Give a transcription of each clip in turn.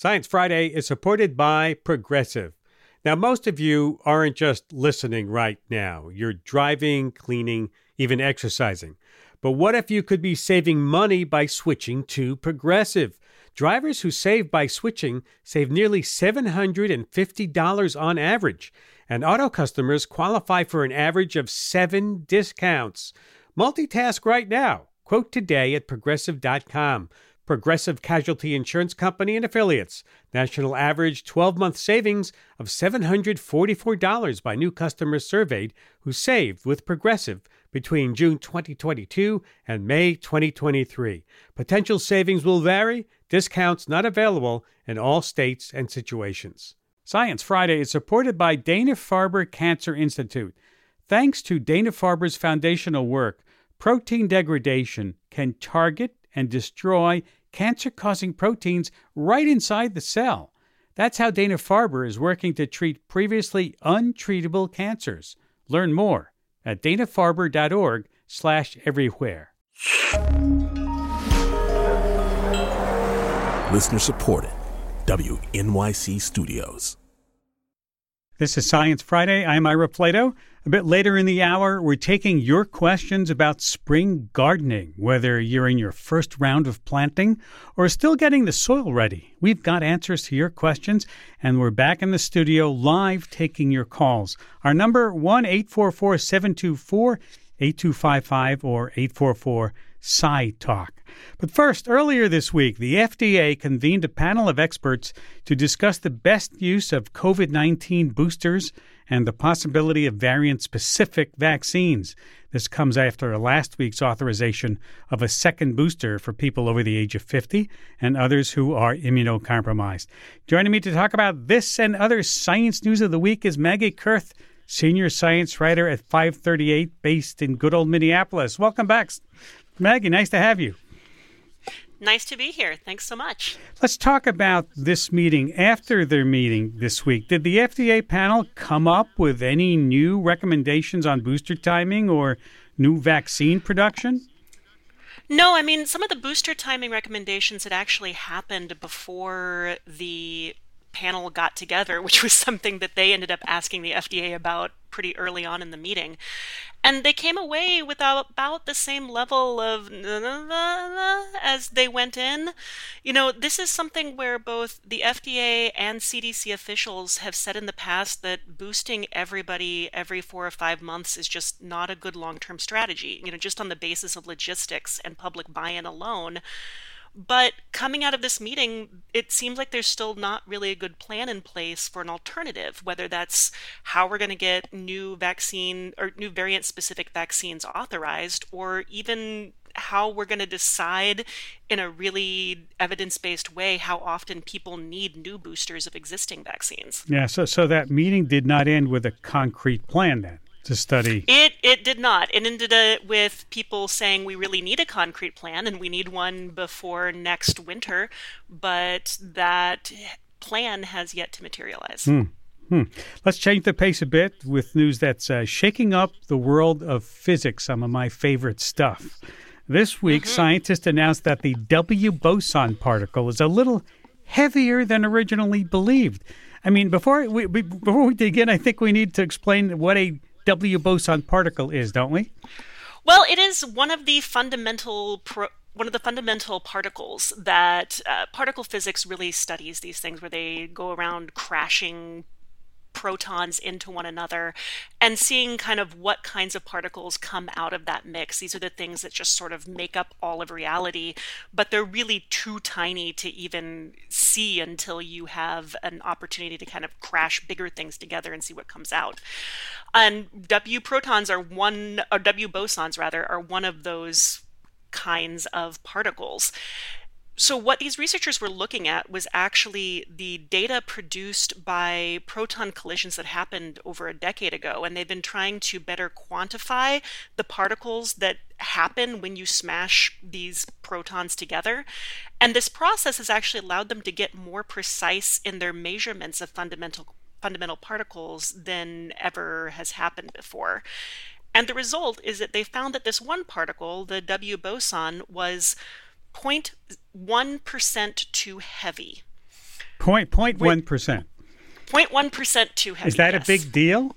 Science Friday is supported by Progressive. Now, most of you aren't just listening right now. You're driving, cleaning, even exercising. But what if you could be saving money by switching to Progressive? Drivers who save by switching save nearly $750 on average. And auto customers qualify for an average of 7 discounts. Multitask right now. Quote today at Progressive.com. Progressive Casualty Insurance Company and Affiliates. National average 12-month savings of $744 by new customers surveyed who saved with Progressive between June 2022 and May 2023. Potential savings will vary. Discounts not available in all states and situations. Science Friday is supported by Dana-Farber Cancer Institute. Thanks to Dana-Farber's foundational work, protein degradation can target and destroy cancer-causing proteins right inside the cell. That's how Dana-Farber is working to treat previously untreatable cancers. Learn more at danafarber.org/everywhere. Listener supported. WNYC Studios. This is Science Friday. I'm Ira Plato. A bit later in the hour, we're taking your questions about spring gardening, whether you're in your first round of planting or still getting the soil ready. We've got answers to your questions, and we're back in the studio live taking your calls. Our number, 1-844-724-8255 or 844-SCI-TALK. But first, earlier this week, the FDA convened a panel of experts to discuss the best use of COVID-19 boosters and the possibility of variant-specific vaccines. This comes after last week's authorization of a second booster for people over the age of 50 and others who are immunocompromised. Joining me to talk about this and other science news of the week is Maggie Kurth, senior science writer at 538, based in good old Minneapolis. Welcome back, Maggie. Nice to have you. Nice to be here. Thanks so much. Let's talk about this meeting. After their meeting this week, did the FDA panel come up with any new recommendations on booster timing or new vaccine production? No, I mean, some of the booster timing recommendations had actually happened before the panel got together, which was something that they ended up asking the FDA about pretty early on in the meeting. And they came away with about the same level of as they went in. You know, this is something where both the FDA and CDC officials have said in the past that boosting everybody every 4 or 5 months is just not a good long-term strategy, you know, just on the basis of logistics and public buy-in alone. But coming out of this meeting, it seems like there's still not really a good plan in place for an alternative, whether that's how we're going to get new vaccine or new variant-specific vaccines authorized, or even how we're going to decide in a really evidence-based way how often people need new boosters of existing vaccines. Yeah, so that meeting did not end with a concrete plan then to study. It did not. It ended with people saying we really need a concrete plan and we need one before next winter, but that plan has yet to materialize. Let's change the pace a bit with news that's shaking up the world of physics, some of my favorite stuff. This week, scientists announced that the W boson particle is a little heavier than originally believed. I mean, before we dig in, I think we need to explain what a W boson particle is, don't we? Well, it is one of the fundamental particles that particle physics really studies these things where they go around crashing protons into one another and seeing kind of what kinds of particles come out of that mix. These are the things that just sort of make up all of reality, but they're really too tiny to even see until you have an opportunity to kind of crash bigger things together and see what comes out. And W bosons are one of those kinds of particles. So what these researchers were looking at was actually the data produced by proton collisions that happened over a decade ago, and they've been trying to better quantify the particles that happen when you smash these protons together. And this process has actually allowed them to get more precise in their measurements of fundamental particles than ever has happened before. And the result is that they found that this one particle, the W boson, was 0.1% too heavy. Point 1%. 0.1% too heavy. Is that yes. a big deal?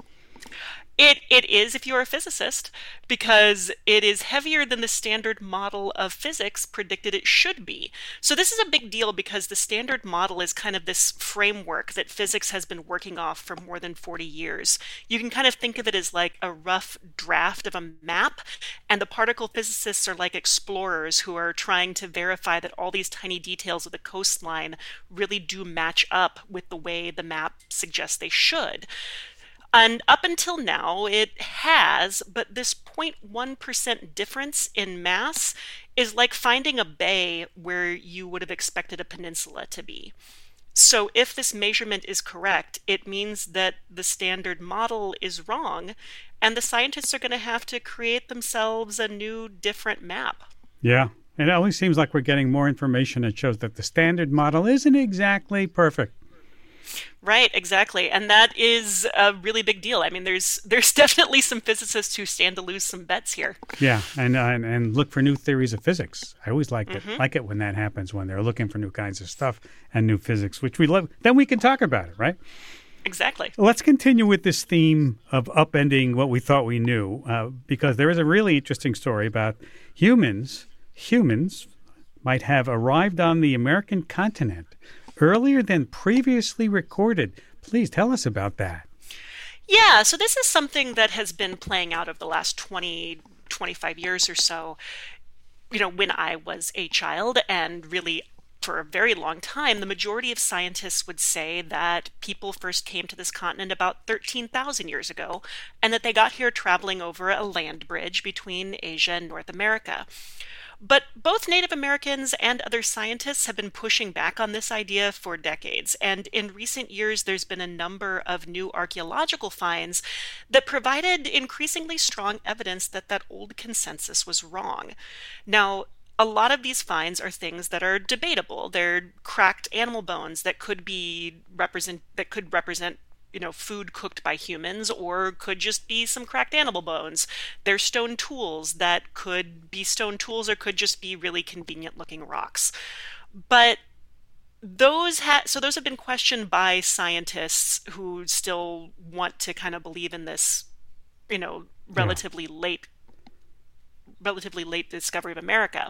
It is if you're a physicist, because it is heavier than the standard model of physics predicted it should be. So this is a big deal because the standard model is kind of this framework that physics has been working off for more than 40 years. You can kind of think of it as like a rough draft of a map, and the particle physicists are like explorers who are trying to verify that all these tiny details of the coastline really do match up with the way the map suggests they should. And up until now, it has, but this 0.1% difference in mass is like finding a bay where you would have expected a peninsula to be. So if this measurement is correct, it means that the standard model is wrong, and the scientists are going to have to create themselves a new, different map. Yeah. It always seems like we're getting more information that shows that the standard model isn't exactly perfect. Right, exactly. And that is a really big deal. I mean, there's definitely some physicists who stand to lose some bets here. Yeah, and look for new theories of physics. I always like it when that happens, when they're looking for new kinds of stuff and new physics, which we love. Then we can talk about it, right? Exactly. Let's continue with this theme of upending what we thought we knew, because there is a really interesting story about humans might have arrived on the American continent earlier than previously recorded. Please tell us about that. Yeah, so this is something that has been playing out over the last 20, 25 years or so. You know, when I was a child, and really for a very long time, the majority of scientists would say that people first came to this continent about 13,000 years ago, and that they got here traveling over a land bridge between Asia and North America. But both Native Americans and other scientists have been pushing back on this idea for decades. And in recent years, there's been a number of new archaeological finds that provided increasingly strong evidence that that old consensus was wrong. Now, a lot of these finds are things that are debatable. They're cracked animal bones that could represent food cooked by humans, or could just be some cracked animal bones. They're stone tools that could be stone tools or could just be really convenient looking rocks. But those have been questioned by scientists who still want to kind of believe in this, relatively late discovery of America.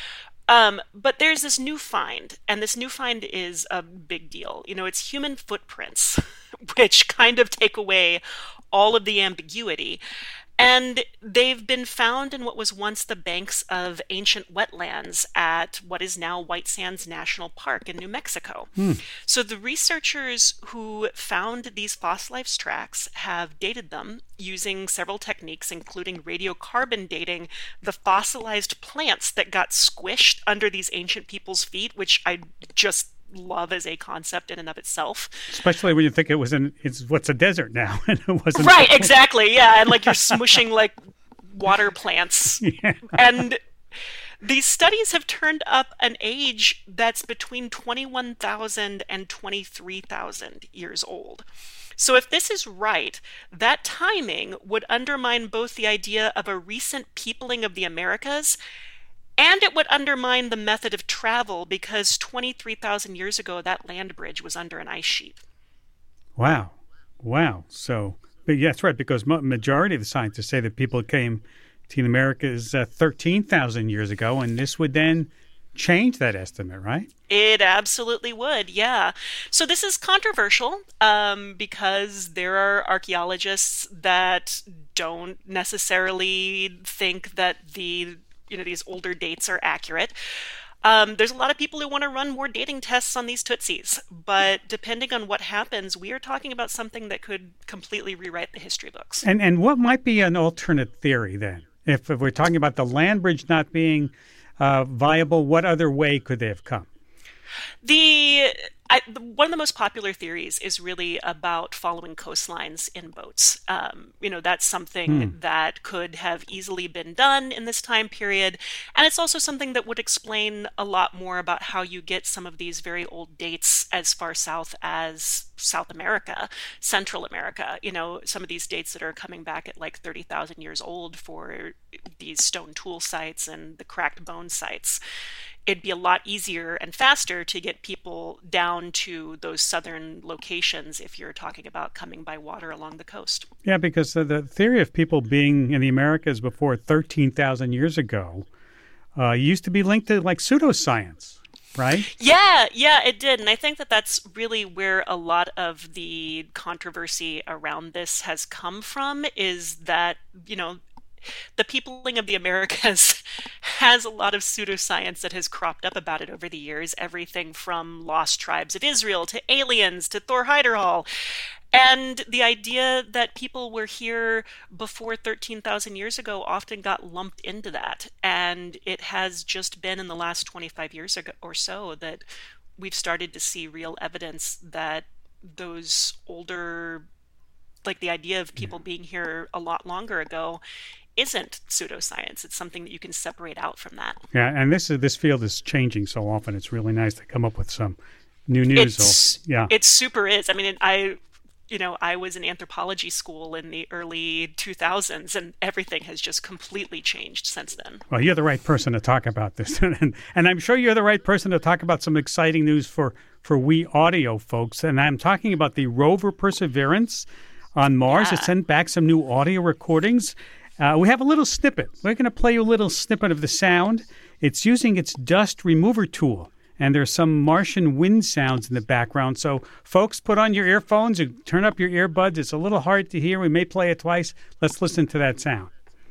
But there's this new find, and this new find is a big deal. It's human footprints, which kind of take away all of the ambiguity. And they've been found in what was once the banks of ancient wetlands at what is now White Sands National Park in New Mexico. So the researchers who found these fossilized tracks have dated them using several techniques, including radiocarbon dating the fossilized plants that got squished under these ancient people's feet, which I just love as a concept in and of itself. Especially when you think it's what's a desert now, and it wasn't. Right, exactly, yeah, and like you're smushing like water plants. Yeah. And these studies have turned up an age that's between 21,000 and 23,000 years old. So if this is right, that timing would undermine both the idea of a recent peopling of the Americas, and it would undermine the method of travel, because 23,000 years ago, that land bridge was under an ice sheet. Wow. So, but yeah, that's right, because majority of the scientists say that people came to the Americas 13,000 years ago, and this would then change that estimate, right? It absolutely would, yeah. So this is controversial because there are archaeologists that don't necessarily think that these older dates are accurate. There's a lot of people who want to run more dating tests on these Tootsies, but depending on what happens, we are talking about something that could completely rewrite the history books. And what might be an alternate theory then? If we're talking about the land bridge not being viable, what other way could they have come? One of the most popular theories is really about following coastlines in boats. That's something that could have easily been done in this time period. And it's also something that would explain a lot more about how you get some of these very old dates as far south as South America, Central America. Some of these dates that are coming back at like 30,000 years old for these stone tool sites and the cracked bone sites. it'd be a lot easier and faster to get people down to those southern locations if you're talking about coming by water along the coast. Yeah, because the theory of people being in the Americas before 13,000 years ago used to be linked to like pseudoscience, right? Yeah, it did. And I think that that's really where a lot of the controversy around this has come from, is that, the peopling of the Americas has a lot of pseudoscience that has cropped up about it over the years. Everything from lost tribes of Israel to aliens to Thor Heyerdahl. And the idea that people were here before 13,000 years ago often got lumped into that. And it has just been in the last 25 years or so that we've started to see real evidence that those older, like the idea of people being here a lot longer ago, isn't pseudoscience. It's something that you can separate out from that. Yeah, and this field is changing so often. It's really nice to come up with some new news. It super is. I mean, I was in anthropology school in the early 2000s, and everything has just completely changed since then. Well, you're the right person to talk about this. And I'm sure you're the right person to talk about some exciting news for we audio folks. And I'm talking about the rover Perseverance on Mars. It sent back some new audio recordings. We have a little snippet. We're going to play you a little snippet of the sound. It's using its dust remover tool, and there's some Martian wind sounds in the background. So, folks, put on your earphones and turn up your earbuds. It's a little hard to hear. We may play it twice. Let's listen to that sound.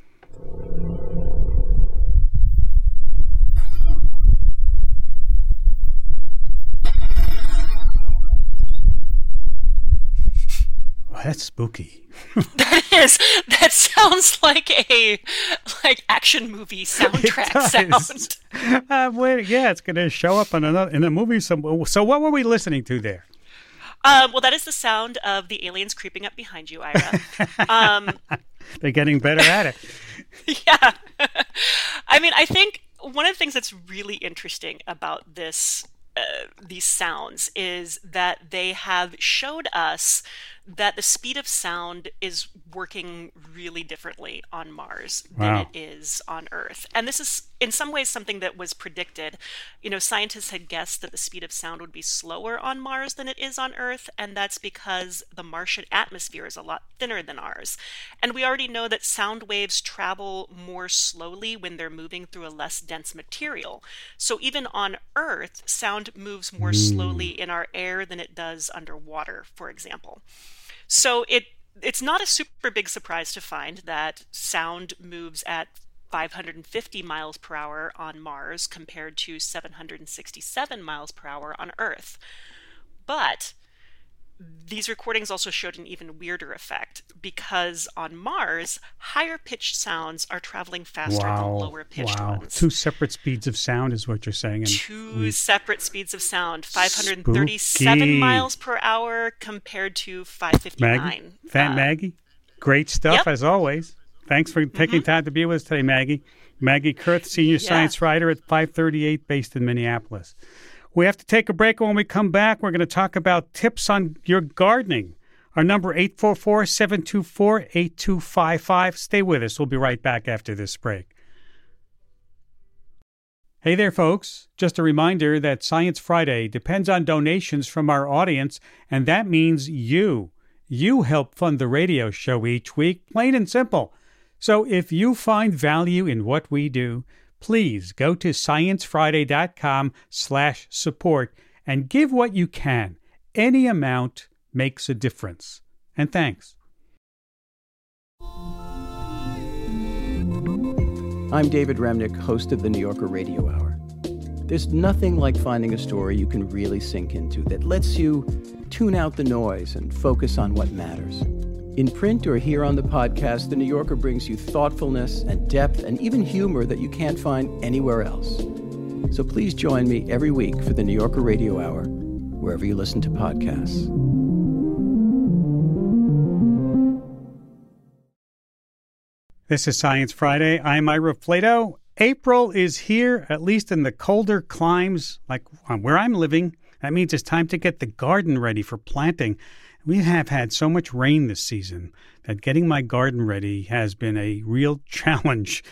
Well, that's spooky. That sounds like a action movie soundtrack sound. It's going to show up in a movie. So what were we listening to there? Well, that is the sound of the aliens creeping up behind you, Ira. They're getting better at it. Yeah. I mean, I think one of the things that's really interesting about these sounds is that they have showed us that the speed of sound is working really differently on Mars than it is on Earth. And this is in some ways something that was predicted. Scientists had guessed that the speed of sound would be slower on Mars than it is on Earth, and that's because the Martian atmosphere is a lot thinner than ours. And we already know that sound waves travel more slowly when they're moving through a less dense material. So even on Earth, sound moves more slowly in our air than it does underwater, for example. So it's not a super big surprise to find that sound moves at 550 miles per hour on Mars compared to 767 miles per hour on Earth. But these recordings also showed an even weirder effect, because on Mars, higher-pitched sounds are traveling faster than lower-pitched ones. Two separate speeds of sound is what you're saying. Two separate speeds of sound, 537 miles per hour compared to 559. Maggie, great stuff as always. Thanks for taking time to be with us today, Maggie. Maggie Kurth, Senior Science Writer at 538, based in Minneapolis. We have to take a break. When we come back, we're going to talk about tips on your gardening. Our number, 844-724-8255. Stay with us. We'll be right back after this break. Hey there, folks. Just a reminder that Science Friday depends on donations from our audience, and that means you. You help fund the radio show each week, plain and simple. So if you find value in what we do, please go to sciencefriday.com/support and give what you can. Any amount makes a difference. And thanks. I'm David Remnick, host of the New Yorker Radio Hour. There's nothing like finding a story you can really sink into that lets you tune out the noise and focus on what matters. In print or here on the podcast, The New Yorker brings you thoughtfulness and depth and even humor that you can't find anywhere else. So please join me every week for The New Yorker Radio Hour, wherever you listen to podcasts. This is Science Friday. I'm Ira Flato. April is here, at least in the colder climes, like where I'm living. That means it's time to get the garden ready for planting. We have had so much rain this season that getting my garden ready has been a real challenge.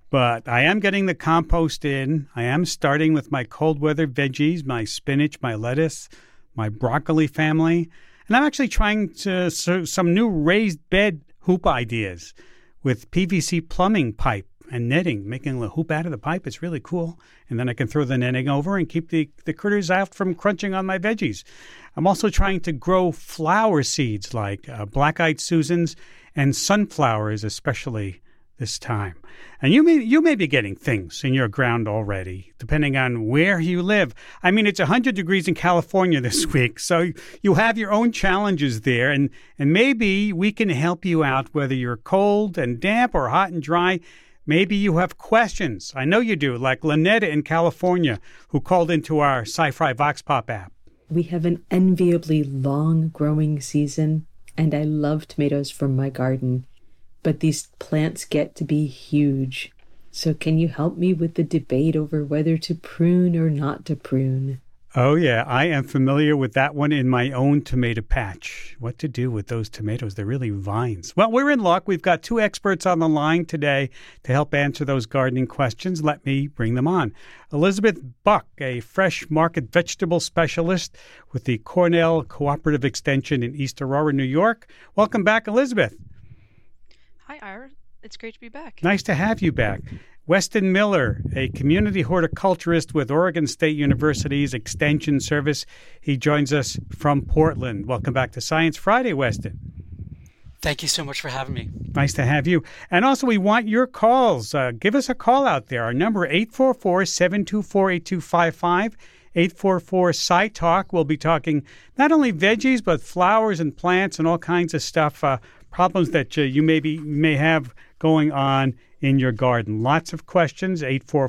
But I am getting the compost in. I am starting with my cold weather veggies, my spinach, my lettuce, my broccoli family. And I'm actually trying some new raised bed hoop ideas with PVC plumbing pipe and netting, making a hoop out of the pipe. It's really cool. And then I can throw the netting over and keep the critters out from crunching on my veggies. I'm also trying to grow flower seeds like black-eyed Susans and sunflowers, especially this time. And you may be getting things in your ground already, depending on where you live. I mean, it's 100 degrees in California this week, so you have your own challenges there, and maybe we can help you out, whether you're cold and damp or hot and dry. Maybe you have questions. I know you do, like Lynetta in California, who called into our Sci-Fi Vox Pop app. We have an enviably long growing season, and I love tomatoes from my garden. But these plants get to be huge. So can you help me with the debate over whether to prune or not to prune? Oh, yeah. I am familiar with that one in my own tomato patch. What to do with those tomatoes? They're really vines. Well, we're in luck. We've got two experts on the line today to help answer those gardening questions. Let me bring them on. Elizabeth Buck, a fresh market vegetable specialist with the Cornell Cooperative Extension in East Aurora, New York. Welcome back, Elizabeth. Hi, Ira. It's great to be back. Nice to have you back. Weston Miller, a community horticulturist with Oregon State University's Extension Service. He joins us from Portland. Welcome back to Science Friday, Weston. Thank you so much for having me. Nice to have you. And also, we want your calls. Give us a call out there. Our number, 844-724-8255. 844-SciTalk. We'll be talking not only veggies, but flowers and plants and all kinds of stuff, problems that you may have going on in your garden. Lots of questions,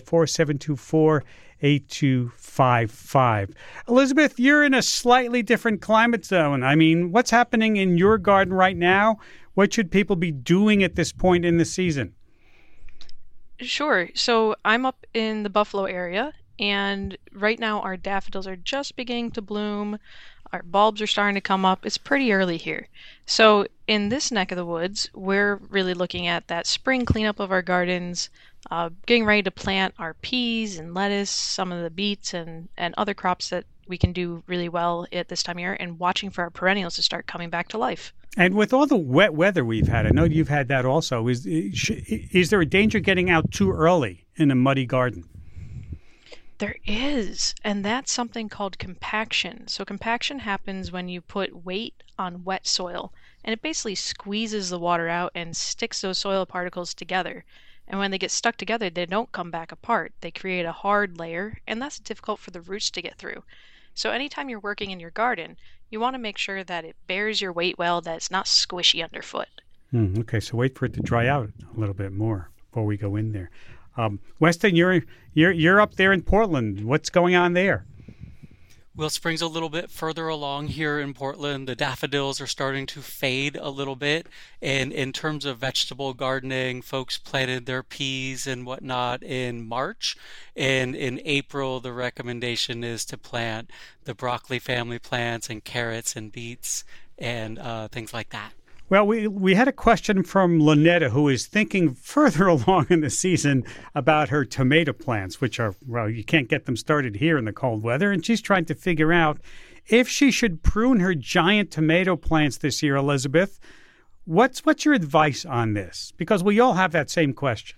844-724-8255. Elizabeth, you're in a slightly different climate zone. I mean, what's happening in your garden right now? What should people be doing at this point in the season? Sure. So I'm up in the Buffalo area, and right now our daffodils are just beginning to bloom. Our bulbs are starting to come up. It's pretty early here. So in this neck of the woods, we're really looking at that spring cleanup of our gardens, getting ready to plant our peas and lettuce, some of the beets and other crops that we can do really well at this time of year, and watching for our perennials to start coming back to life. And with all the wet weather we've had, I know you've had that also, is there a danger getting out too early in a muddy garden? There is, and that's something called compaction. So compaction happens when you put weight on wet soil, and it basically squeezes the water out and sticks those soil particles together. And when they get stuck together, they don't come back apart. They create a hard layer, and that's difficult for the roots to get through. So anytime you're working in your garden, you want to make sure that it bears your weight well, that it's not squishy underfoot. Okay, so wait for it to dry out a little bit more before we go in there. Weston, you're up there in Portland. What's going on there? Well, spring's a little bit further along here in Portland. The daffodils are starting to fade a little bit. And in terms of vegetable gardening, folks planted their peas and whatnot in March. And in April, the recommendation is to plant the broccoli family plants and carrots and beets and things like that. Well, we had a question from Lynetta, who is thinking further along in the season about her tomato plants, which are, well, you can't get them started here in the cold weather. And she's trying to figure out if she should prune her giant tomato plants this year, Elizabeth. What's your advice on this? Because we all have that same question.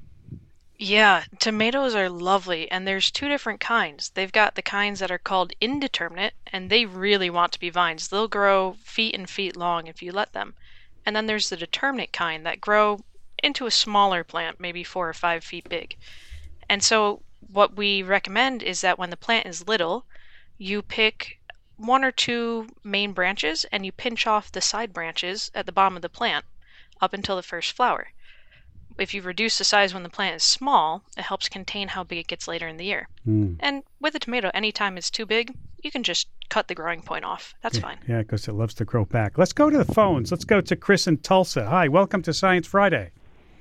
Yeah, tomatoes are lovely, and there's two different kinds. They've got the kinds that are called indeterminate, and they really want to be vines. They'll grow feet and feet long if you let them. And then there's the determinate kind that grow into a smaller plant, maybe 4 or 5 feet big. And so what we recommend is that when the plant is little, you pick 1 or 2 main branches and you pinch off the side branches at the bottom of the plant up until the first flower. If you reduce the size when the plant is small, it helps contain how big it gets later in the year. And with a tomato, anytime it's too big, you can just cut the growing point off. That's fine. Yeah, because it loves to grow back. Let's go to the phones. Let's go to Chris in Tulsa. Hi, welcome to Science Friday.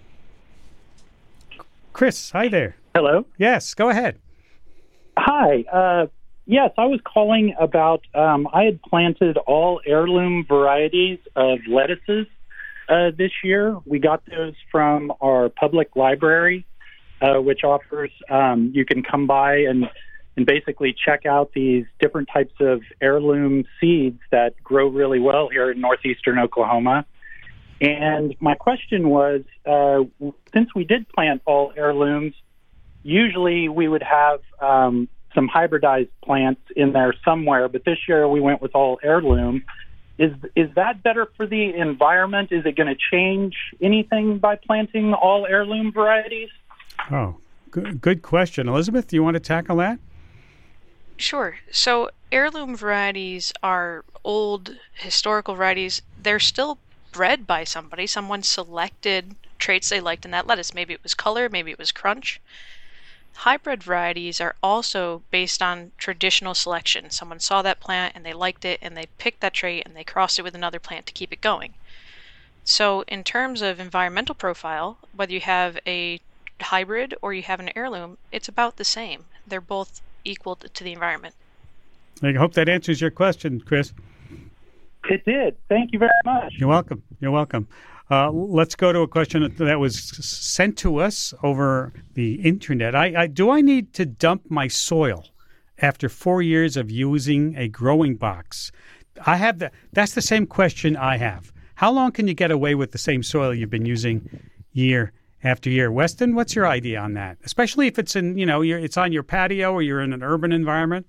Chris, hi there. Hello. Yes, go ahead. Hi. Yes, I was calling about, I had planted all heirloom varieties of lettuces this year. We got those from our public library, which offers you can come by and basically check out these different types of heirloom seeds that grow really well here in northeastern Oklahoma. And my question was, since we did plant all heirlooms, usually we would have some hybridized plants in there somewhere, but this year we went with all heirloom. Is that better for the environment? Is it going to change anything by planting all heirloom varieties? Oh, good question. Elizabeth, do you want to tackle that? Sure. So heirloom varieties are old historical varieties. They're still bred by somebody. Someone selected traits they liked in that lettuce. Maybe it was color, maybe it was crunch. Hybrid varieties are also based on traditional selection. Someone saw that plant and they liked it and they picked that trait and they crossed it with another plant to keep it going. So in terms of environmental profile, whether you have a hybrid or you have an heirloom, it's about the same. They're both equal to the environment. I hope that answers your question, Chris. It did. Thank you very much. You're welcome. You're welcome. Let's go to a question that was sent to us over the internet. Do I need to dump my soil after 4 years of using a growing box? That's the same question I have. How long can you get away with the same soil you've been using year after year? Weston, what's your idea on that? Especially if it's it's on your patio or you're in an urban environment.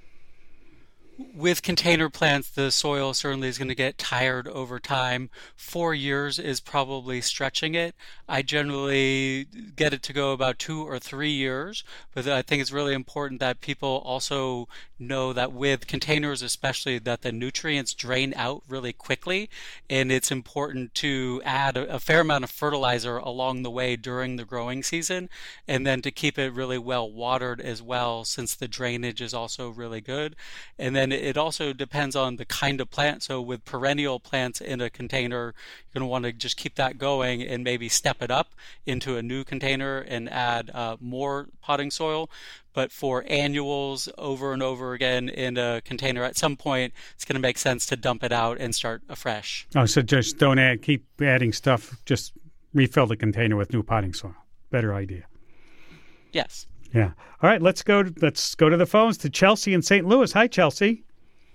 With container plants, the soil certainly is going to get tired over time. 4 years is probably stretching it. I generally get it to go about 2 or 3 years, but I think it's really important that people also know that with containers especially, that the nutrients drain out really quickly, and it's important to add a fair amount of fertilizer along the way during the growing season, and then to keep it really well watered as well, since the drainage is also really good. And then it also depends on the kind of plant. So with perennial plants in a container, you're going to want to just keep that going and maybe step it up into a new container and add more potting soil. But for annuals over and over again in a container, at some point, it's going to make sense to dump it out and start afresh. Oh, so just keep adding stuff. Just refill the container with new potting soil. Better idea. Yes. Yeah. All right. Let's go to the phones to Chelsea in St. Louis. Hi, Chelsea.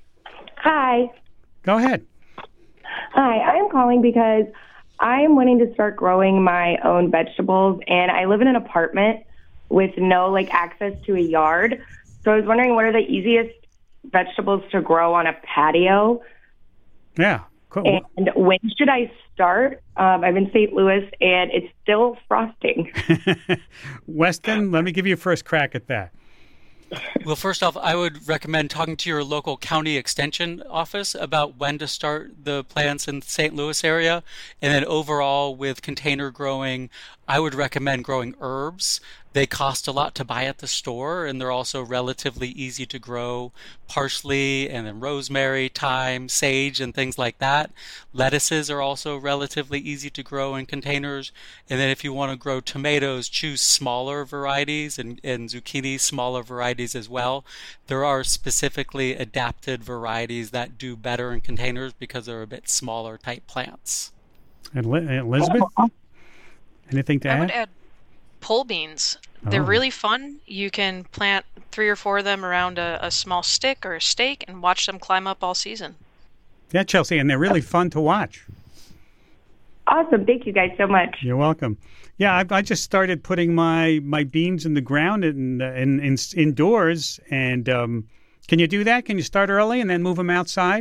Hi. Go ahead. Hi. I'm calling because I'm wanting to start growing my own vegetables, and I live in an apartment with no access to a yard. So I was wondering, what are the easiest vegetables to grow on a patio? Yeah. Cool. And when should I start? I'm in St. Louis, and it's still frosting. Weston, let me give you a first crack at that. Well, first off, I would recommend talking to your local county extension office about when to start the plants in the St. Louis area. And then overall, with container growing, I would recommend growing herbs. They cost a lot to buy at the store, and they're also relatively easy to grow. Parsley and then rosemary, thyme, sage, and things like that. Lettuces are also relatively easy to grow in containers. And then if you want to grow tomatoes, choose smaller varieties, and zucchini, smaller varieties as well. There are specifically adapted varieties that do better in containers because they're a bit smaller type plants. And Elizabeth, anything to add? I would add pole beans. They're really fun. You can plant 3 or 4 of them around a small stick or a stake and watch them climb up all season. Yeah, Chelsea, and they're really fun to watch. Awesome. Thank you guys so much. You're welcome. Yeah, I just started putting my beans in the ground indoors. And can you do that? Can you start early and then move them outside?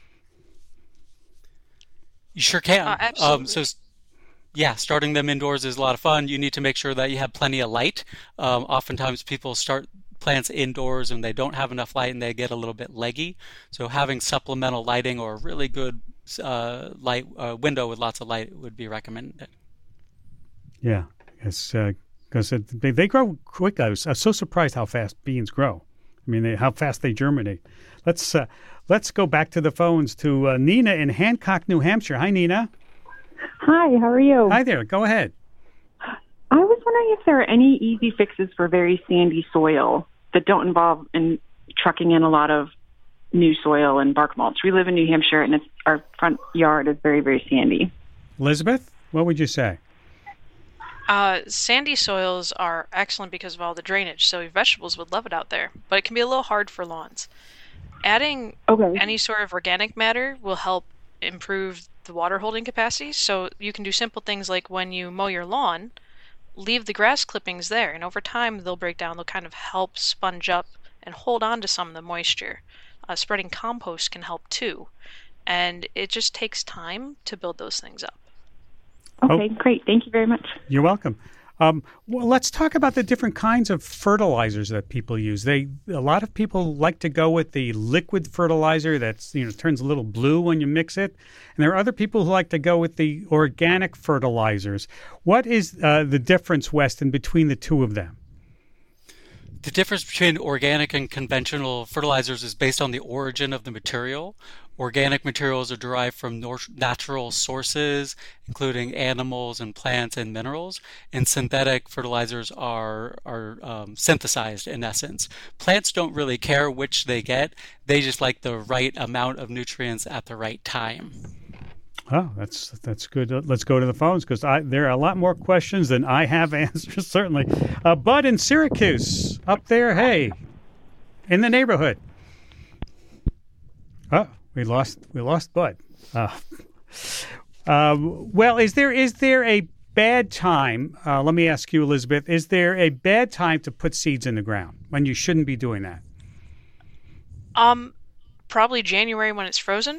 You sure can. Absolutely. Yeah, starting them indoors is a lot of fun. You need to make sure that you have plenty of light. Oftentimes people start plants indoors and they don't have enough light and they get a little bit leggy. So having supplemental lighting or a really good light window with lots of light would be recommended. Yeah, because they grow quick. I was so surprised how fast beans grow. I mean, how fast they germinate. Let's go back to the phones to Nina in Hancock, New Hampshire. Hi, Nina. Hi, how are you? Hi there. Go ahead. I was wondering if there are any easy fixes for very sandy soil that don't involve trucking in a lot of new soil and bark mulch. We live in New Hampshire, and our front yard is very, very sandy. Elizabeth, what would you say? Sandy soils are excellent because of all the drainage, so your vegetables would love it out there, but it can be a little hard for lawns. Adding any sort of organic matter will help improve the water holding capacity, so you can do simple things like when you mow your lawn, leave the grass clippings there, and over time they'll break down, they'll kind of help sponge up and hold on to some of the moisture. Spreading compost can help too, and it just takes time to build those things up. Okay, great. Thank you very much. You're welcome. Well, let's talk about the different kinds of fertilizers that people use. A lot of people like to go with the liquid fertilizer that's turns a little blue when you mix it, and there are other people who like to go with the organic fertilizers. What is the difference, Weston, between the two of them? The difference between organic and conventional fertilizers is based on the origin of the material. Organic materials are derived from natural sources, including animals and plants and minerals, and synthetic fertilizers are synthesized in essence. Plants don't really care which they get. They just like the right amount of nutrients at the right time. Oh, that's good. Let's go to the phones because there are a lot more questions than I have answers, certainly. Bud in Syracuse, up there, hey, in the neighborhood. Oh, we lost Bud. Well, is there a bad time? Let me ask you, Elizabeth. Is there a bad time to put seeds in the ground when you shouldn't be doing that? Probably January when it's frozen.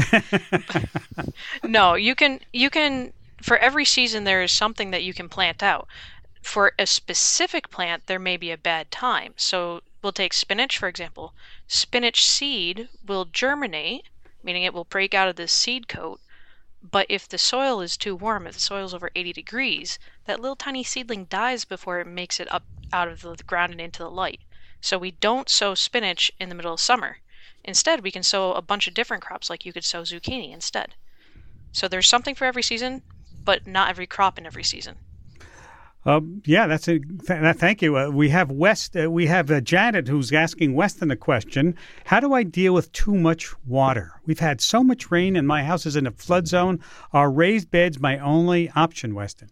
No, you can for every season there is something that you can plant out. For a specific plant, there may be a bad time. So we'll take spinach, for example. Spinach seed will germinate, meaning it will break out of the seed coat. But if the soil is too warm, if the soil is over 80 degrees, that little tiny seedling dies before it makes it up out of the ground and into the light. So we don't sow spinach in the middle of summer. Instead, we can sow a bunch of different crops, like you could sow zucchini instead. So there's something for every season, but not every crop in every season. Yeah, thank you. We have Janet who's asking Weston a question. How do I deal with too much water? We've had so much rain, and my house is in a flood zone. Are raised beds my only option, Weston?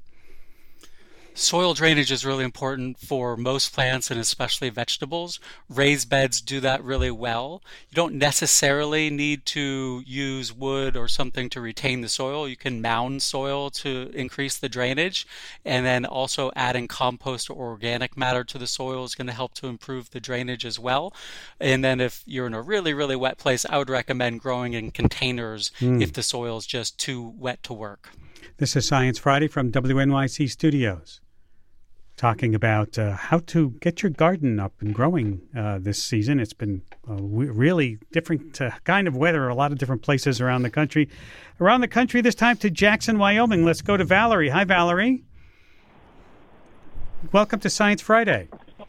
Soil drainage is really important for most plants and especially vegetables. Raised beds do that really well. You don't necessarily need to use wood or something to retain the soil. You can mound soil to increase the drainage, and then also adding compost or organic matter to the soil is going to help to improve the drainage as well. And then if you're in a really, really wet place, I would recommend growing in containers if the soil is just too wet to work. This is Science Friday from WNYC Studios, talking about how to get your garden up and growing this season. It's been really different kind of weather, a lot of different places around the country. Around the country, this time to Jackson, Wyoming. Let's go to Valerie. Hi, Valerie. Welcome to Science Friday.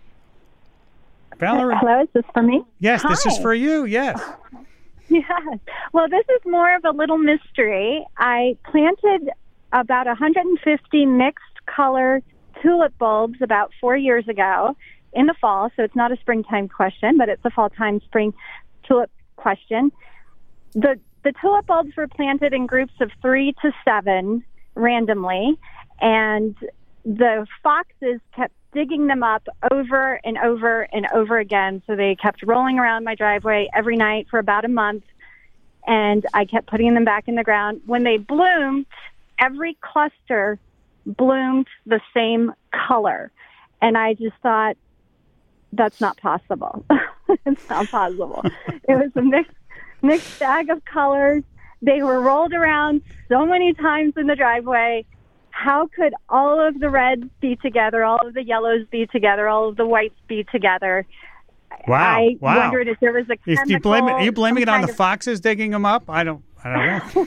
Valerie. Hello, is this for me? Yes, Hi. This is for you, yes. Yes. Well, this is more of a little mystery. I planted about 150 mixed color tulip bulbs about 4 years ago in the fall, so it's not a springtime question, but it's a fall-time spring tulip question. The tulip bulbs were planted in groups of 3 to 7 randomly, and the foxes kept digging them up over and over and over again, so they kept rolling around my driveway every night for about a month, and I kept putting them back in the ground. When they bloomed, every cluster bloomed the same color. And I just thought, that's not possible. It's not possible. It was a mixed bag of colors. They were rolled around so many times in the driveway. How could all of the reds be together, all of the yellows be together, all of the whites be together? Wow. I wondered if there was a chemical... Are you blaming it on the foxes digging them up? I don't know.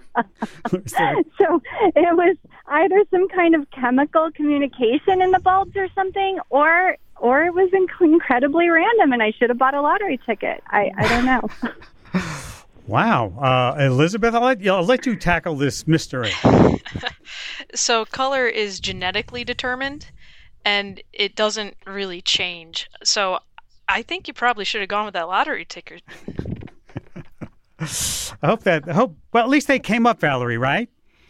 So it was either some kind of chemical communication in the bulbs or something, or it was incredibly random, and I should have bought a lottery ticket. I don't know. Wow. Elizabeth, I'll let you tackle this mystery. So color is genetically determined, and it doesn't really change. So I think you probably should have gone with that lottery ticket. Well, at least they came up, Valerie, right?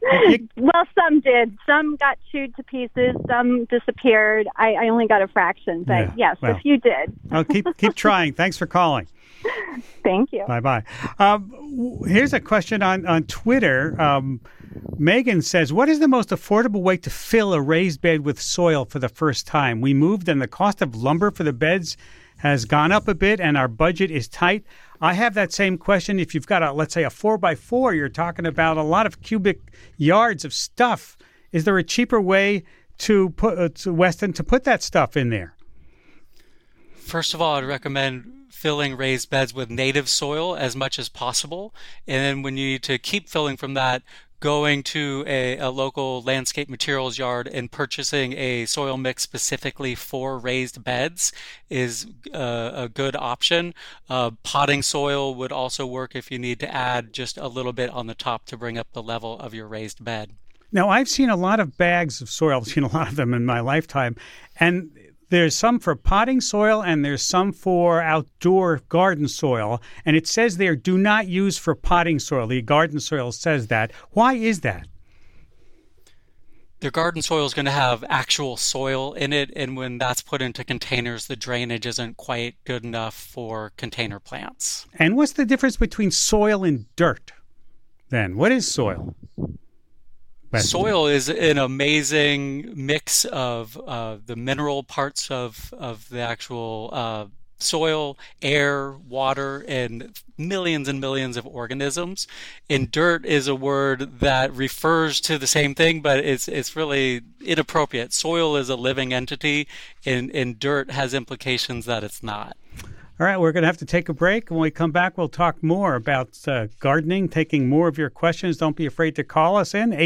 Well, some did. Some got chewed to pieces. Some disappeared. I only got a fraction, but yes, a few did. Well, keep trying. Thanks for calling. Thank you. Bye-bye. Here's a question on Twitter. Megan says, what is the most affordable way to fill a raised bed with soil for the first time? We moved and the cost of lumber for the beds has gone up a bit and our budget is tight. I have that same question. If you've got, let's say, a 4x4, you're talking about a lot of cubic yards of stuff. Is there a cheaper way to put Weston to put that stuff in there? First of all, I'd recommend filling raised beds with native soil as much as possible. And then when you need to keep filling from that, going to a local landscape materials yard and purchasing a soil mix specifically for raised beds is a good option. Potting soil would also work if you need to add just a little bit on the top to bring up the level of your raised bed. Now, I've seen a lot of bags of soil. I've seen a lot of them in my lifetime. And there's some for potting soil and there's some for outdoor garden soil. And it says there, do not use for potting soil. The garden soil says that. Why is that? The garden soil is going to have actual soil in it. And when that's put into containers, the drainage isn't quite good enough for container plants. And what's the difference between soil and dirt then? What is soil? Soil is an amazing mix of the mineral parts of the actual soil, air, water, and millions of organisms. And dirt is a word that refers to the same thing, but it's really inappropriate. Soil is a living entity, and dirt has implications that it's not. All right, we're going to have to take a break. When we come back, we'll talk more about gardening, taking more of your questions. Don't be afraid to call us in,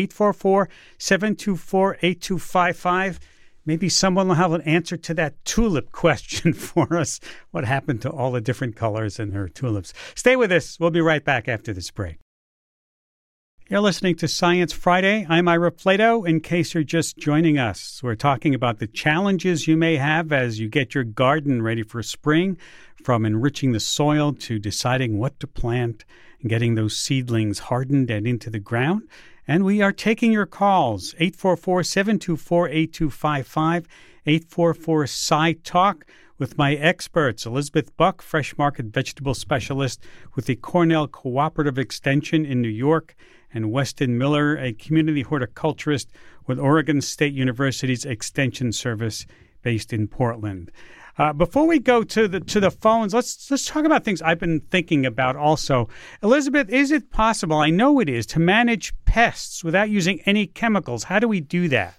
844-724-8255. Maybe someone will have an answer to that tulip question for us. What happened to all the different colors in her tulips? Stay with us. We'll be right back after this break. You're listening to Science Friday. I'm Ira Plato. In case you're just joining us, we're talking about the challenges you may have as you get your garden ready for spring, from enriching the soil to deciding what to plant and getting those seedlings hardened and into the ground. And we are taking your calls, 844-724-8255, 844-SCI-TALK, with my experts, Elizabeth Buck, Fresh Market Vegetable Specialist with the Cornell Cooperative Extension in New York, and Weston Miller, a community horticulturist with Oregon State University's Extension Service based in Portland. Before we go to the phones, let's talk about things I've been thinking about also. Elizabeth, is it possible, I know it is, to manage pests without using any chemicals? How do we do that?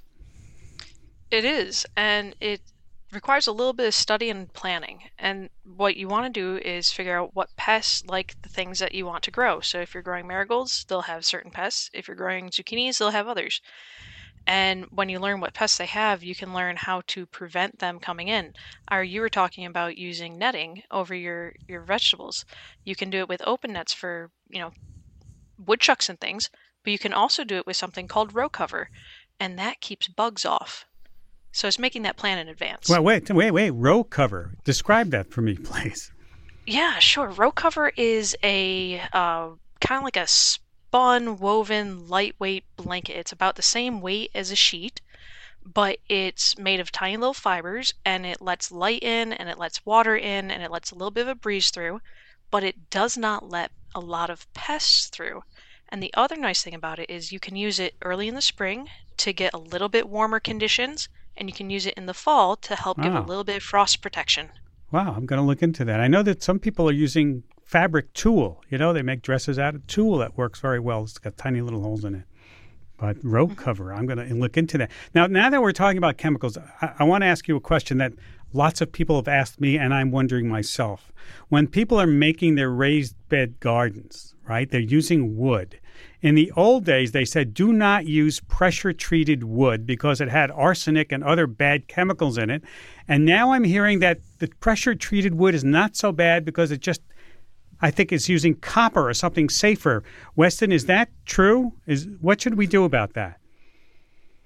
It is, and it requires a little bit of study and planning. And what you want to do is figure out what pests like the things that you want to grow. So if you're growing marigolds, they'll have certain pests. If you're growing zucchinis, they'll have others. And when you learn what pests they have, you can learn how to prevent them coming in. Or you were talking about using netting over your vegetables. You can do it with open nets for, woodchucks and things, but you can also do it with something called row cover, and that keeps bugs off. So it's making that plan in advance. Well, wait. Row cover. Describe that for me, please. Yeah, sure. Row cover is a kind of like a spun, woven, lightweight blanket. It's about the same weight as a sheet, but it's made of tiny little fibers, and it lets light in, and it lets water in, and it lets a little bit of a breeze through, but it does not let a lot of pests through. And the other nice thing about it is you can use it early in the spring to get a little bit warmer conditions, and you can use it in the fall to help give a little bit of frost protection. Wow, I'm going to look into that. I know that some people are using fabric tulle. They make dresses out of tulle that works very well. It's got tiny little holes in it. But row cover, I'm going to look into that. Now that we're talking about chemicals, I want to ask you a question that lots of people have asked me, and I'm wondering myself. When people are making their raised bed gardens, right, they're using wood. In the old days, they said, do not use pressure-treated wood because it had arsenic and other bad chemicals in it. And now I'm hearing that the pressure-treated wood is not so bad because it just, I think it's using copper or something safer. Weston, is that true? What should we do about that?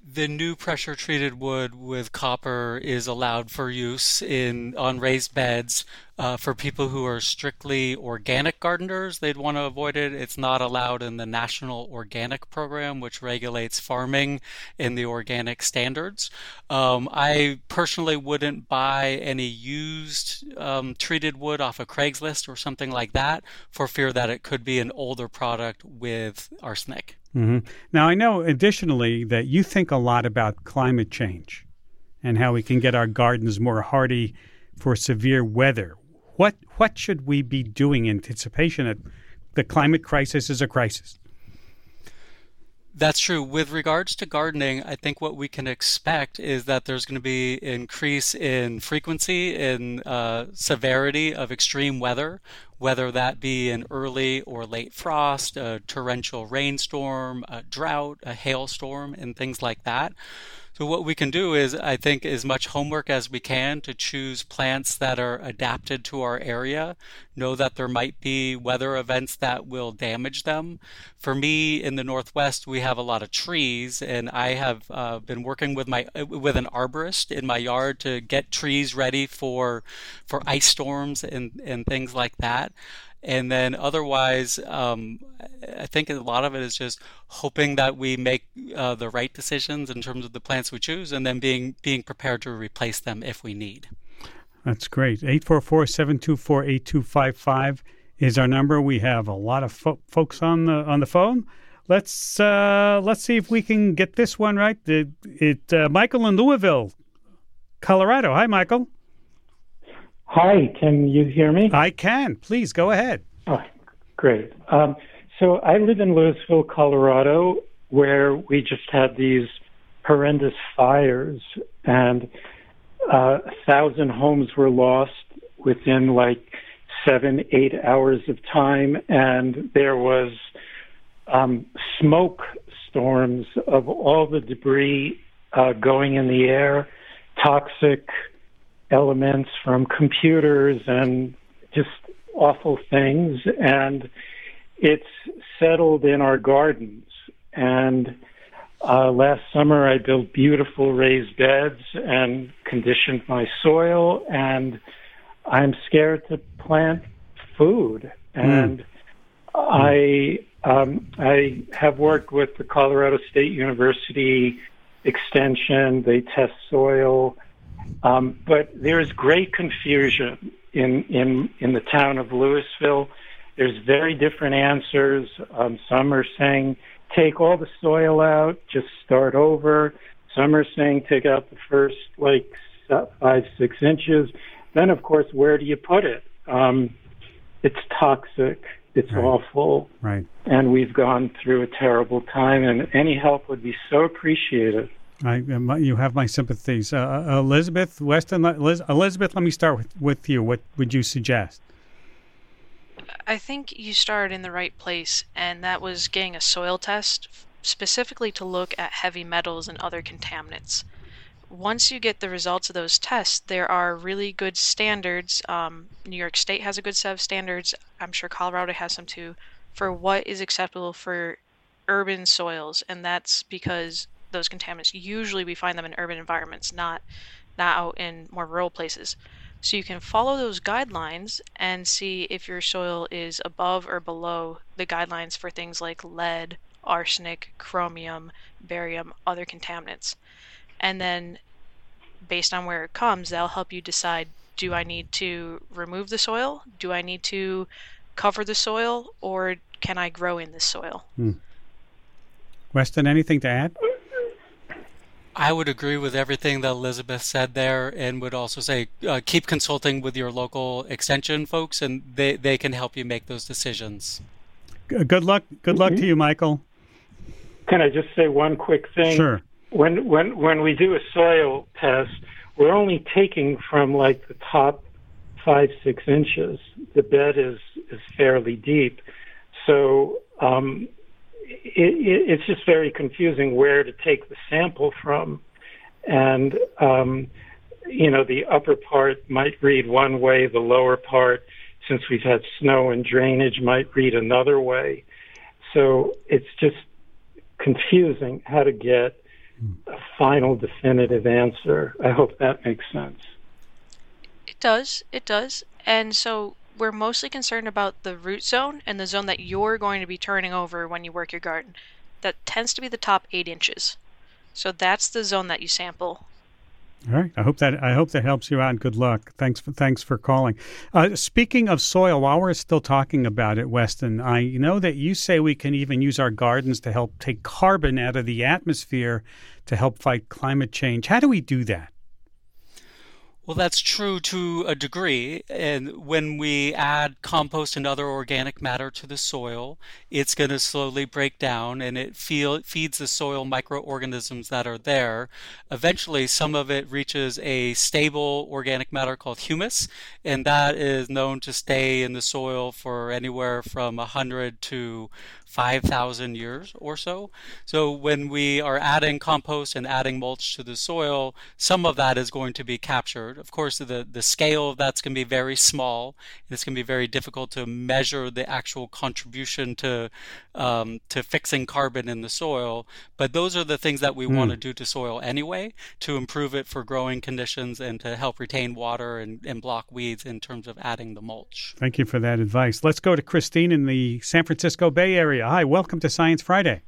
The new pressure-treated wood with copper is allowed for use on raised beds. For people who are strictly organic gardeners, they'd want to avoid it. It's not allowed in the National Organic Program, which regulates farming in the organic standards. I personally wouldn't buy any used treated wood off of Craigslist or something like that for fear that it could be an older product with arsenic. Mm-hmm. Now, I know additionally that you think a lot about climate change and how we can get our gardens more hardy for severe weather. What should we be doing in anticipation that the climate crisis is a crisis? That's true. With regards to gardening, I think what we can expect is that there's going to be increase in frequency, in severity of extreme weather, whether that be an early or late frost, a torrential rainstorm, a drought, a hailstorm, and things like that. So what we can do is, I think, as much homework as we can to choose plants that are adapted to our area, know that there might be weather events that will damage them. For me, in the Northwest, we have a lot of trees, and I have been working with an arborist in my yard to get trees ready for ice storms and things like that. And then otherwise, I think a lot of it is just hoping that we make the right decisions in terms of the plants we choose, and then being prepared to replace them if we need. That's great. 844-724-8255 is our number. We have a lot of folks on the phone. Let's see if we can get this one right. Michael in Louisville, Colorado. Hi, Michael. Hi, can you hear me? I can. Please go ahead. Oh, great. So I live in Louisville, Colorado, where we just had these horrendous fires, and 1,000 homes were lost within 7-8 hours of time, and there was smoke storms of all the debris going in the air, toxic elements from computers and just awful things. And it's settled in our gardens. And last summer I built beautiful raised beds and conditioned my soil, and I'm scared to plant food. And I have worked with the Colorado State University Extension. They test soil. But there's great confusion in the town of Louisville. There's very different answers. Some are saying, take all the soil out, just start over. Some are saying, take out the first 5-6 inches. Then, of course, where do you put it? It's toxic. It's awful. Right. And we've gone through a terrible time, and any help would be so appreciated. You have my sympathies. Elizabeth Weston, Elizabeth, let me start with you. What would you suggest? I think you started in the right place, and that was getting a soil test, specifically to look at heavy metals and other contaminants. Once you get the results of those tests, there are really good standards. New York State has a good set of standards. I'm sure Colorado has some too, for what is acceptable for urban soils, and that's because those contaminants, usually we find them in urban environments, not out in more rural places. So you can follow those guidelines and see if your soil is above or below the guidelines for things like lead, arsenic, chromium, barium, other contaminants. And then based on where it comes, that'll help you decide, do I need to remove the soil? Do I need to cover the soil? Or can I grow in this soil? Weston, anything to add? I would agree with everything that Elizabeth said there, and would also say keep consulting with your local extension folks, and they can help you make those decisions. Good luck to you, Michael. Can I just say one quick thing? Sure. When we do a soil test, we're only taking from the top 5-6 inches. The bed is fairly deep, so it's just very confusing where to take the sample from. And, the upper part might read one way, the lower part, since we've had snow and drainage, might read another way. So it's just confusing how to get a final definitive answer. I hope that makes sense. It does. It does. And so we're mostly concerned about the root zone and the zone that you're going to be turning over when you work your garden. That tends to be the top 8 inches. So that's the zone that you sample. All right. I hope that helps you out. Good luck. Thanks for calling. Speaking of soil, while we're still talking about it, Weston, I know that you say we can even use our gardens to help take carbon out of the atmosphere to help fight climate change. How do we do that? Well, that's true to a degree. And when we add compost and other organic matter to the soil, it's going to slowly break down and it feeds the soil microorganisms that are there. Eventually, some of it reaches a stable organic matter called humus, and that is known to stay in the soil for anywhere from 100 to 5,000 years or so. So when we are adding compost and adding mulch to the soil, some of that is going to be captured. Of course, the scale of that's going to be very small. It's going to be very difficult to measure the actual contribution to fixing carbon in the soil. But those are the things that we want to do to soil anyway, to improve it for growing conditions and to help retain water and block weeds in terms of adding the mulch. Thank you for that advice. Let's go to Christine in the San Francisco Bay Area. Hi, welcome to Science Friday.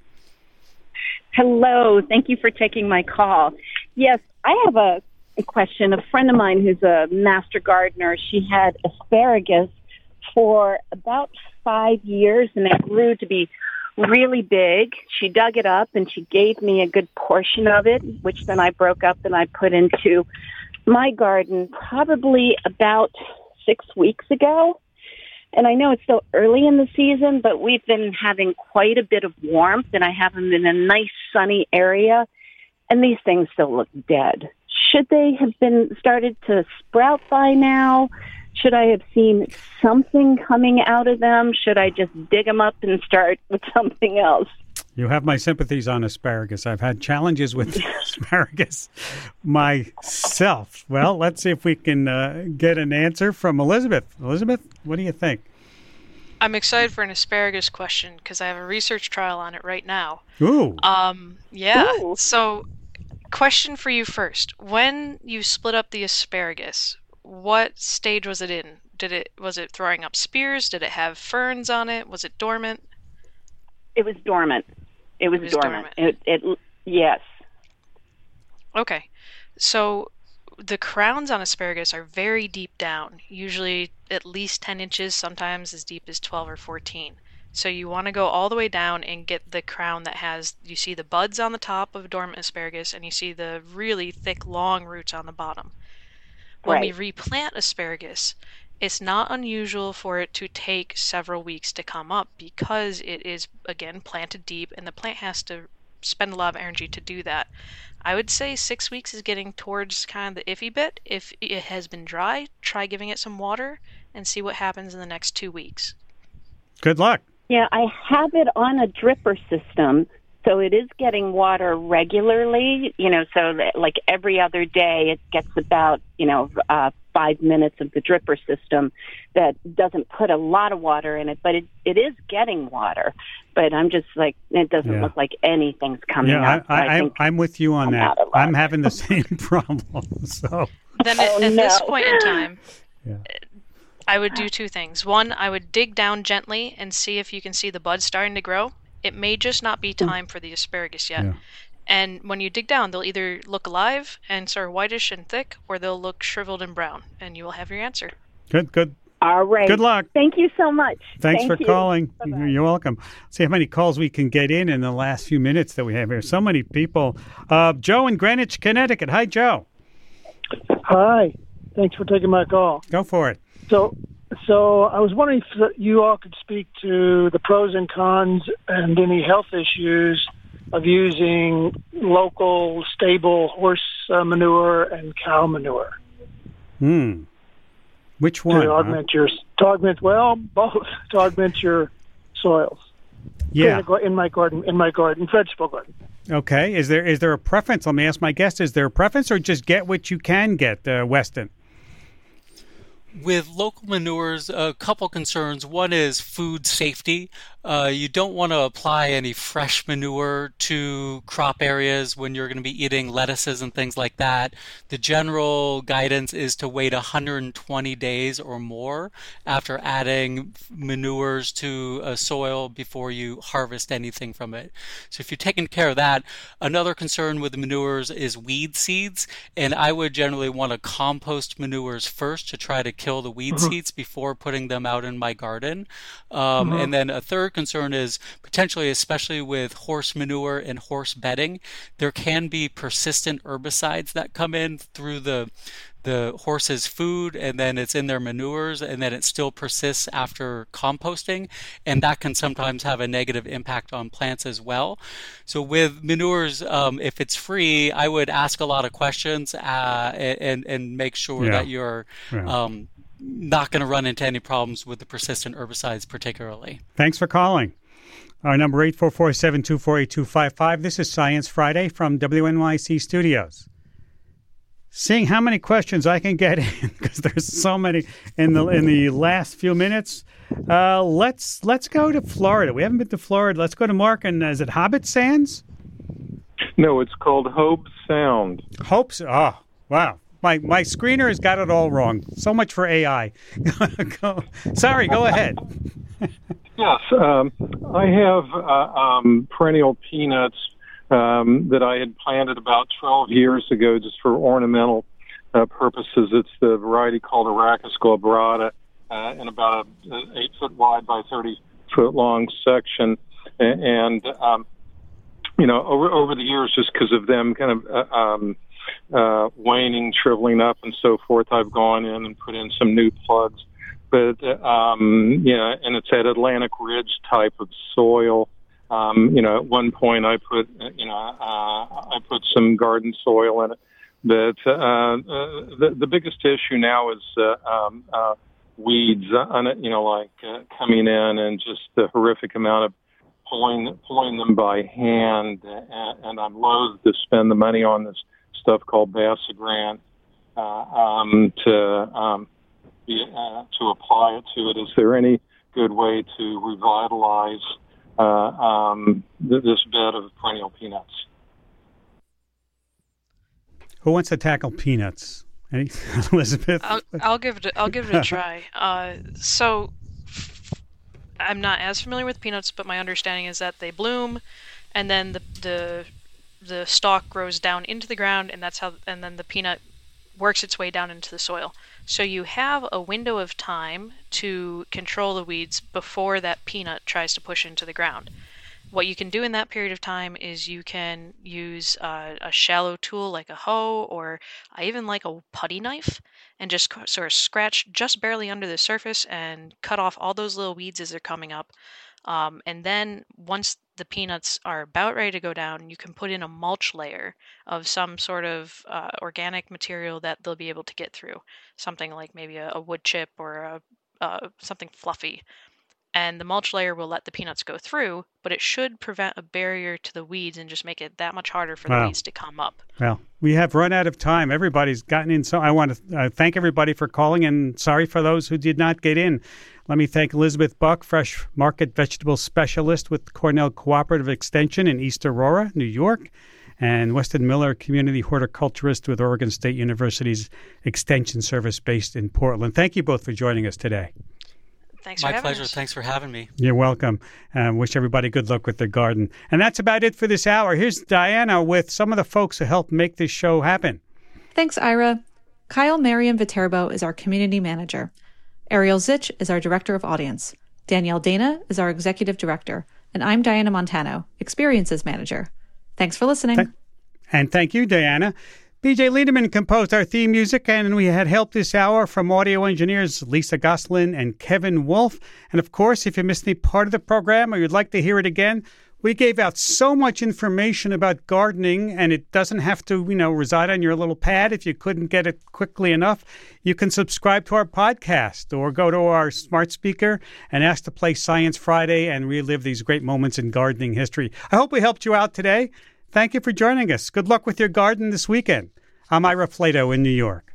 Hello, thank you for taking my call. Yes, I have a question. A friend of mine who's a master gardener, she had asparagus for about 5 years, and it grew to be really big. She dug it up, and she gave me a good portion of it, which then I broke up and I put into my garden probably about 6 weeks ago. And I know it's still early in the season, but we've been having quite a bit of warmth, and I have them in a nice sunny area, and these things still look dead. Should they have been started to sprout by now? Should I have seen something coming out of them? Should I just dig them up and start with something else? You have my sympathies on asparagus. I've had challenges with asparagus myself. Well, let's see if we can get an answer from Elizabeth. Elizabeth, what do you think? I'm excited for an asparagus question because I have a research trial on it right now. Ooh. Yeah. Ooh. So, question for you first. When you split up the asparagus, what stage was it in? Was it throwing up spears? Did it have ferns on it? Was it dormant? It was dormant. It was dormant. Yes. Okay. So the crowns on asparagus are very deep down, usually at least 10 inches, sometimes as deep as 12 or 14. So you want to go all the way down and get the crown that has, you see the buds on the top of dormant asparagus, and you see the really thick, long roots on the bottom. When we replant asparagus, it's not unusual for it to take several weeks to come up because it is, again, planted deep, and the plant has to spend a lot of energy to do that. I would say 6 weeks is getting towards kind of the iffy bit. If it has been dry, try giving it some water and see what happens in the next 2 weeks. Good luck. Yeah, I have it on a dripper system, so it is getting water regularly, so that, like every other day it gets about, 5 minutes of the dripper system that doesn't put a lot of water in it, but it is getting water. But I'm just like, it doesn't look like anything's coming up. I'm with you on that. I'm having the same problem. So then at this point in time, I would do 2 things. One, I would dig down gently and see if you can see the buds starting to grow. It may just not be time for the asparagus yet. Yeah. And when you dig down, they'll either look alive and sort of whitish and thick, or they'll look shriveled and brown, and you will have your answer. Good. All right. Good luck. Thank you so much. Thanks for calling. Bye-bye. You're welcome. See how many calls we can get in the last few minutes that we have here. So many people. Joe in Greenwich, Connecticut. Hi, Joe. Hi. Thanks for taking my call. Go for it. So I was wondering if you all could speak to the pros and cons and any health issues of using local, stable horse manure and cow manure. Which one? To augment both to augment your soils. Yeah. In my garden, vegetable garden. Okay. Is there a preference? Let me ask my guest. Is there a preference, or just get what you can get, Weston? With local manures, a couple concerns. One is food safety. You don't want to apply any fresh manure to crop areas when you're going to be eating lettuces and things like that. The general guidance is to wait 120 days or more after adding manures to a soil before you harvest anything from it. So if you're taking care of that, another concern with the manures is weed seeds, and I would generally want to compost manures first to try to kill the weed seeds before putting them out in my garden. And then a third concern is potentially, especially with horse manure and horse bedding, there can be persistent herbicides that come in through the horse's food, and then it's in their manures, and then it still persists after composting, and that can sometimes have a negative impact on plants as well. So with manures, if it's free, I would ask a lot of questions and make sure that you're not going to run into any problems with the persistent herbicides particularly. Thanks for calling. Our number 844-724-8255. This is Science Friday from WNYC Studios. Seeing how many questions I can get in, because there's so many in the last few minutes. Let's go to Florida. We haven't been to Florida. Let's go to Mark. And is it Hobbit Sands? No, it's called Hobe Sound. Oh, wow. My screener has got it all wrong. So much for AI. Sorry, go ahead. Yes, I have perennial peanuts that I had planted about 12 years ago just for ornamental purposes. It's the variety called Arachis glabrata in about an 8-foot wide by 30-foot long section. And over the years, just because of them kind of waning, shriveling up, and so forth, I've gone in and put in some new plugs. But, and it's at Atlantic Ridge type of soil. At one point I put some garden soil in it. But the biggest issue now is weeds, coming in and just the horrific amount of pulling them by hand. And I'm loath to spend the money on this stuff called Basagran to apply it to it. Is there any good way to revitalize this bed of perennial peanuts? Who wants to tackle peanuts? Elizabeth? I'll give it a try. So I'm not as familiar with peanuts, but my understanding is that they bloom, and then the stalk grows down into the ground, and then the peanut works its way down into the soil. So you have a window of time to control the weeds before that peanut tries to push into the ground. What you can do in that period of time is you can use a shallow tool like a hoe, or I even like a putty knife, and just sort of scratch just barely under the surface and cut off all those little weeds as they're coming up. And then once the peanuts are about ready to go down, you can put in a mulch layer of some sort of organic material that they'll be able to get through. Something like maybe a wood chip or something fluffy. And the mulch layer will let the peanuts go through, but it should prevent a barrier to the weeds and just make it that much harder for the weeds to come up. Well, we have run out of time. Everybody's gotten in. So I want to thank everybody for calling, and sorry for those who did not get in. Let me thank Elizabeth Buck, Fresh Market Vegetable Specialist with Cornell Cooperative Extension in East Aurora, New York, and Weston Miller, Community Horticulturist with Oregon State University's Extension Service based in Portland. Thank you both for joining us today. Thanks for having us. My pleasure. Thanks for having me. You're welcome. Wish everybody good luck with their garden. And that's about it for this hour. Here's Diana with some of the folks who helped make this show happen. Thanks, Ira. Kyle Mariam Viterbo is our community manager. Ariel Zich is our director of audience. Danielle Dana is our executive director. And I'm Diana Montano, experiences manager. Thanks for listening. And thank you, Diana. BJ Liederman composed our theme music, and we had help this hour from audio engineers Lisa Goslin and Kevin Wolf. And of course, if you missed any part of the program or you'd like to hear it again, we gave out so much information about gardening, and it doesn't have to, reside on your little pad if you couldn't get it quickly enough. You can subscribe to our podcast or go to our smart speaker and ask to play Science Friday and relive these great moments in gardening history. I hope we helped you out today. Thank you for joining us. Good luck with your garden this weekend. I'm Ira Flato in New York.